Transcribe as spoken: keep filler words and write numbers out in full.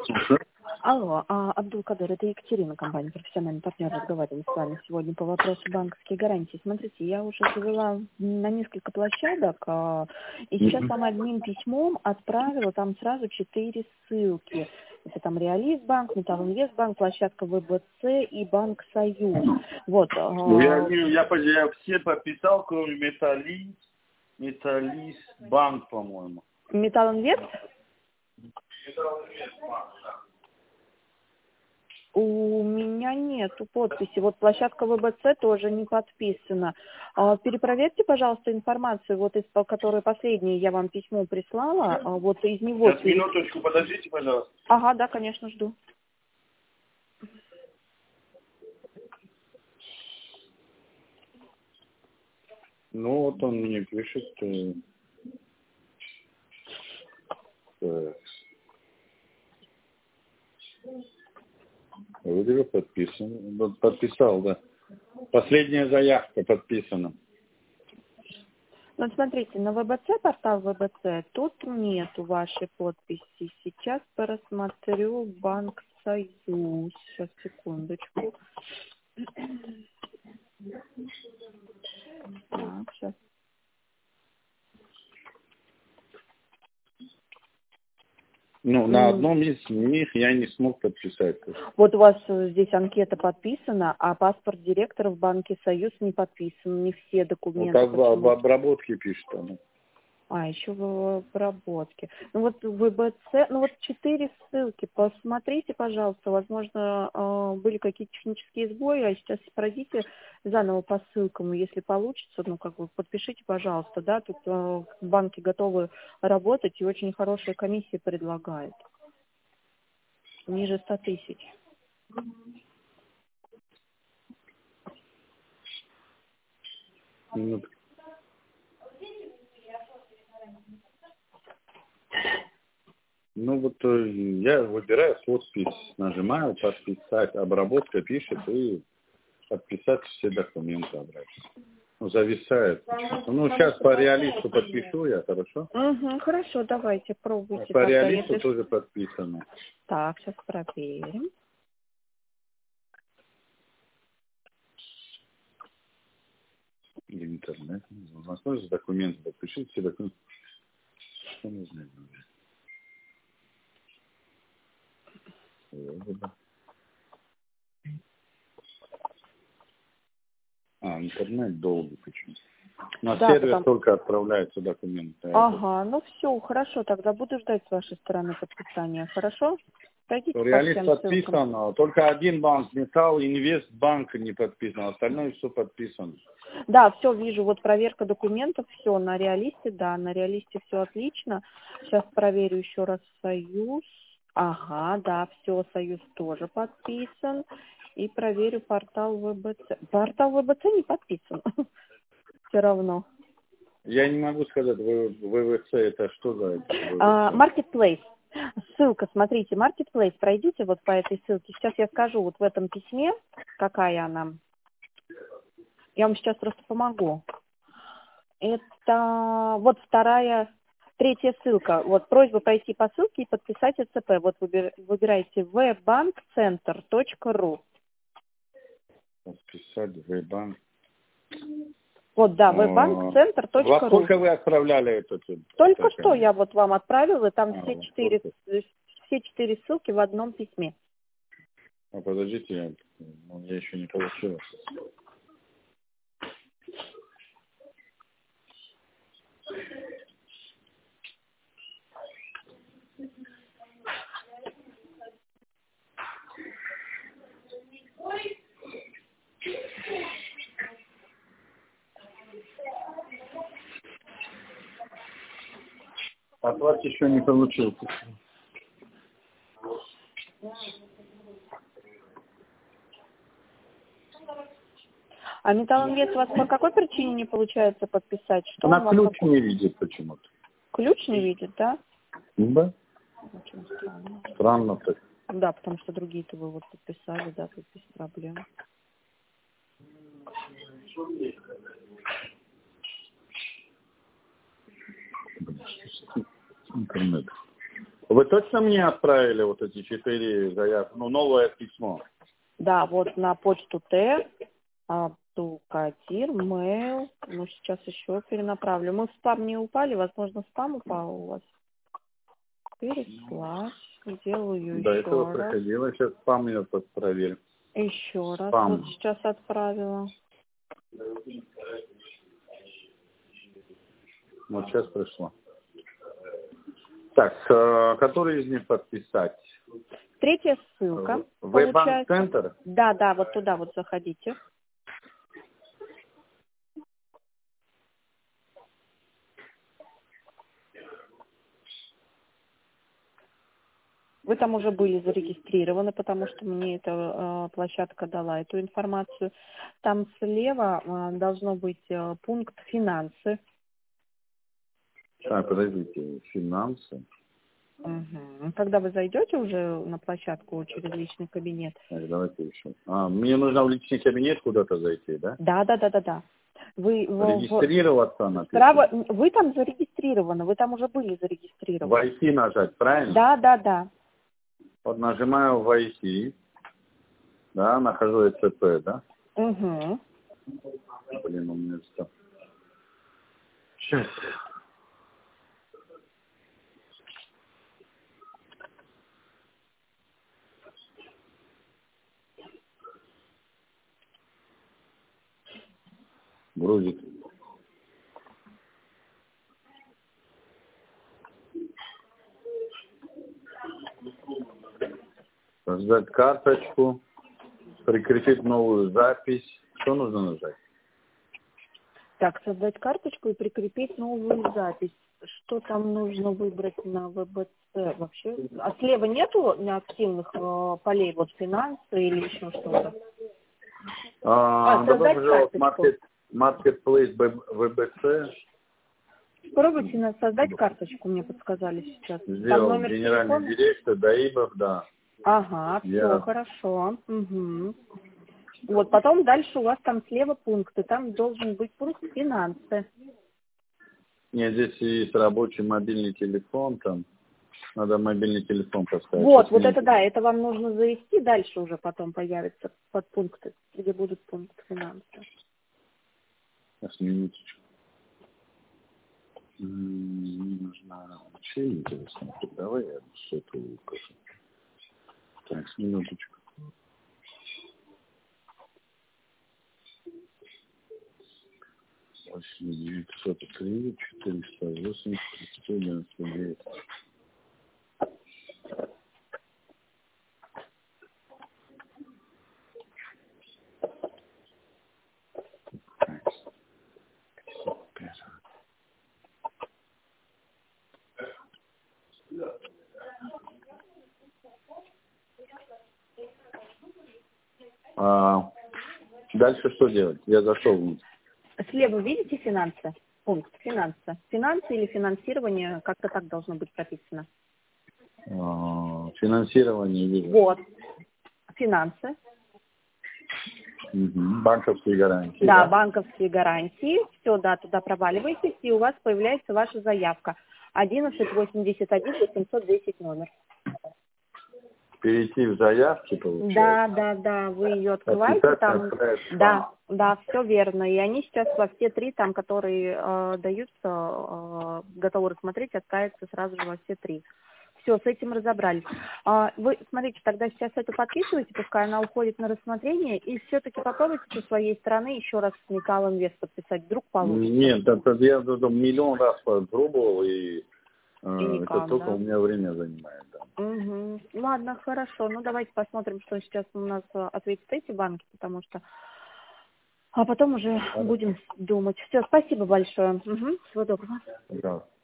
Слушаю. Алло, а, Абдулкадыр, это Екатерина, компания «Профессиональный партнер». Разговариваем с вами сегодня по вопросу банковских гарантий. Смотрите, я уже завела на несколько площадок, а, и сейчас вам одним письмом отправила там сразу четыре ссылки. Это там Реализбанк, Металлинвестбанк, площадка ВБЦ и Банк Союз. Вот. Ну, я, А... не- я, я все подписал, кроме Металлист, Металлистбанк, по-моему. Металлинвест? У меня нету подписи. Вот площадка ВБЦ тоже не подписана. А, перепроверьте, пожалуйста, информацию, вот из по которой последнее я вам письмо прислала. А, вот из него. Сейчас, минуточку, подождите, пожалуйста. Ага, да, конечно, жду. Ну, вот он мне пишет. Э, э, Вроде бы подписан. Вот подписал, да. Последняя заявка подписана. Ну, смотрите, на ВБЦ, портал ВБЦ, тут нету вашей подписи. Сейчас просмотрю Банк Союз. Сейчас, секундочку. Так, сейчас. Ну, на одном из них я не смог подписать. Вот у вас здесь анкета подписана, а паспорт директора в Банке Союз не подписан, не все документы. Вот об, об обработке пишет она. А, еще в обработке. Ну вот ВБЦ, ну вот четыре ссылки. Посмотрите, пожалуйста, возможно, были какие-то технические сбои, а сейчас пройдите заново по ссылкам, если получится, ну как бы подпишите, пожалуйста, да, тут в банке готовы работать и очень хорошие комиссии предлагают. Ниже ста тысяч. Ну, ну вот э, я выбираю подпись, нажимаю подписать, обработка пишет и подписать все документы обратно. Ну, зависает. Ну, сейчас по реалисту подпишу я, хорошо? Угу, хорошо, давайте, пробуйте. По тогда, реалисту если... тоже подписано. Так, сейчас проверим. Или интернет. Возможно, документы подпишите все документы. Что нужно? А, интернет долгий почему-то. На Да, сервер потому... только отправляются документы. Ага, ну все, хорошо, тогда буду ждать с вашей стороны подписания, хорошо? Пройдите по Реалист всем подписан, ссылкам. только один банк, Металл, Инвестбанк не подписан, остальное все подписано. Да, все, вижу, вот проверка документов, все, на Реалисте, да, на Реалисте все отлично. Сейчас проверю еще раз Союз. Ага, да, все, Союз тоже подписан. И проверю портал ВБЦ. Портал ВБЦ не подписан. Все равно. Я не могу сказать, ВВЦ это что за А, ВВЦ? Marketplace. Ссылка, смотрите, Marketplace, пройдите вот по этой ссылке. Сейчас я скажу вот в этом письме, какая она. Я вам сейчас просто помогу. Это вот вторая, третья ссылка. Вот просьба пройти по ссылке и подписать ЭЦП. Вот выбир, выбирайте вэ банк центр точка ру. Подписать Вебанк. Вот, да, вэ банк центр точка ру. Во сколько вы отправляли этот? Только так, что я вот вам отправила, там а, все четыре, все четыре ссылки в одном письме. А подождите, я, ну, я еще не получил. От вас еще не получил. А Металлинвест у вас по какой причине не получается подписать? Что Она он вам ключ какой... не видит почему-то. Ключ не видит, да? Да. Очень странно. Странно так. Да, потому что другие-то вы вот подписали, да, тут без проблем. Интернет. Вы точно мне отправили вот эти четыре заявки, ну, новое письмо? Да, вот на почту Т, Абдулкадир, mail, ну, сейчас еще перенаправлю. Мы в спам не упали, возможно, спам упал у вас. Переслать, делаю До еще этого раз. приходило, сейчас спам я проверил. Еще раз, Спам. вот сейчас отправила. Вот сейчас пришло. Так, э, который из них подписать? Третья ссылка. Веб-банк-центр? Да, да, вот туда вот заходите. Вы там уже были зарегистрированы, потому что мне эта э, площадка дала эту информацию. Там слева э, должно быть э, пункт «Финансы». Так, подождите, финансы. Угу. Когда вы зайдете уже на площадку через личный кабинет? Так, давайте еще. А, мне нужно в личный кабинет куда-то зайти, да? Да, да, да, да, да. Вы, регистрироваться написано. Право, вы там зарегистрированы, вы там уже были зарегистрированы. Войти нажать, правильно? Да, да, да. Вот нажимаю войти, да, нахожу ЭЦП, да? Угу. Блин, у меня что? Сейчас. Грузит. Создать карточку, прикрепить новую запись. Что нужно нажать? Так, создать карточку и прикрепить новую запись. Что там нужно выбрать на ВБЦ вообще? А слева нету неактивных э, полей, вот финансы или еще что-то? А, А, добро создать пожаловать в карточку. маркет, Marketplace ВБЦ. Попробуйте на- создать карточку, мне подсказали сейчас. Там Сделал номер генеральный телефона? директор Даибов, да. Ага, все Я... хорошо. Угу. Вот, потом дальше у вас там слева пункты. Там должен быть пункт «Финансы». Нет, здесь есть рабочий мобильный телефон, там надо мобильный телефон поставить. Вот, Сейчас вот минуту. это да, это вам нужно завести, дальше уже потом появится подпункты, где будут пункты «Финансы». Сейчас минуточку. Мне нужна вообще интересно. Давай я что-то укажу. Так, с минуточку. восемь девятьсот три четыреста восемь тридцать девяносто девять. А, дальше что делать? Я зашел вниз. Слева видите «Финансы»? Пункт «Финансы». Финансы или финансирование, как-то так должно быть прописано. А, финансирование вижу. Вот. Финансы. Угу. Банковские гарантии. Да, Да, банковские гарантии. Все, да, туда проваливаетесь, и у вас появляется ваша заявка. одиннадцать восемьдесят один восемьсот десять номер. перейти в заявки, получается. Да, да, да, вы ее открываете Подписать, там. отправить Да, да, все верно. И они сейчас во все три, там, которые э, даются, э, готовы рассмотреть, отправятся сразу же во все три. Все, с этим разобрались. А, вы, смотрите, тогда сейчас эту подписывайте, пускай она уходит на рассмотрение, и все-таки попробуйте со своей стороны еще раз с Металл Инвест подписать, вдруг получится. Нет, это я это миллион раз попробовал, и, э, И никак, это только да? у меня время занимает. Да. Угу. Ладно, хорошо. Ну, давайте посмотрим, что сейчас у нас э, ответят эти банки, потому что... А потом уже Хорошо. будем думать. Все, спасибо большое. Угу. Всего доброго. Да.